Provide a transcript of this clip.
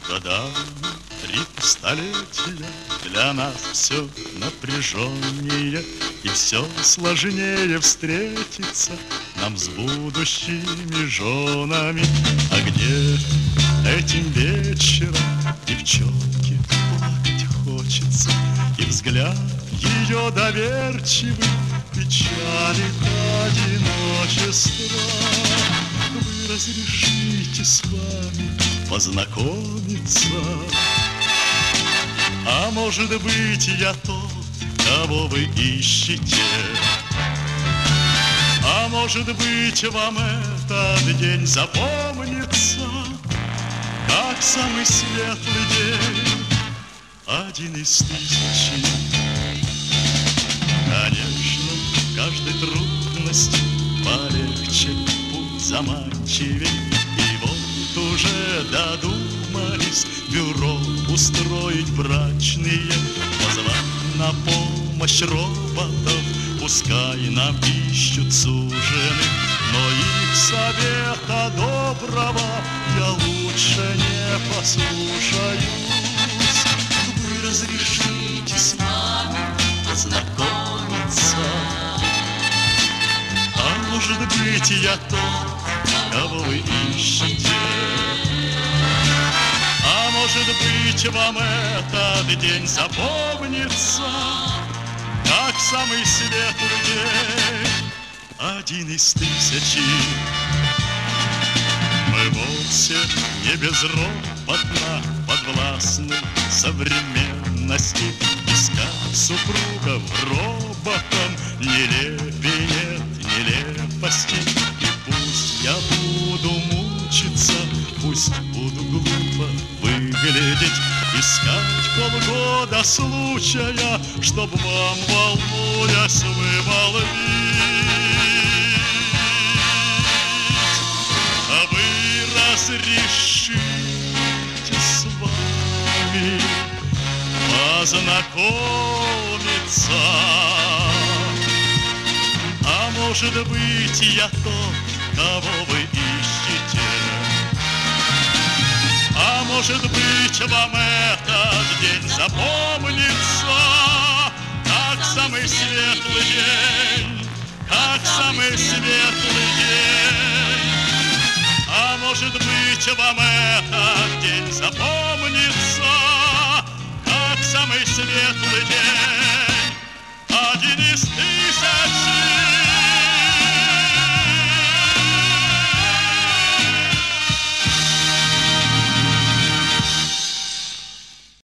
годами, 3 столетия, для нас все напряженнее и все сложнее встретиться нам с будущими женами. А где этим вечером девчонке плакать хочется, и взгляд ее доверчивый печалит одиночество. Вы разрешите с вами познакомиться? А может быть, я тот, кого вы ищете? А может быть, вам этот день запомнится как самый светлый день, один из тысячи. Конечно, каждой трудности полегче, путь заманчивей. И вот уже додумались бюро устроить брачные, позвать на помощь роботов, пускай нам ищут суженых. Но их совета доброго я лучше не послушаюсь. Вы разрешите с нами познакомиться? А может быть, я тот, кого вы ищете? А может быть, вам этот день запомнится как самый светлый день, один из тысячи. Мы вовсе не безропотно подвластны современности. Искать супругов роботом нелепей нет нелепости. И пусть я буду мучиться, пусть буду глупо выглядеть, искать полгода случая, чтоб вам, волнуясь, вымолвить. А вы разрешите с вами познакомиться? А может быть, я тот, кого вы ищете? А может быть, вам этот день запомнится как самый светлый день, как самый светлый день. А может быть, вам этот день запомнится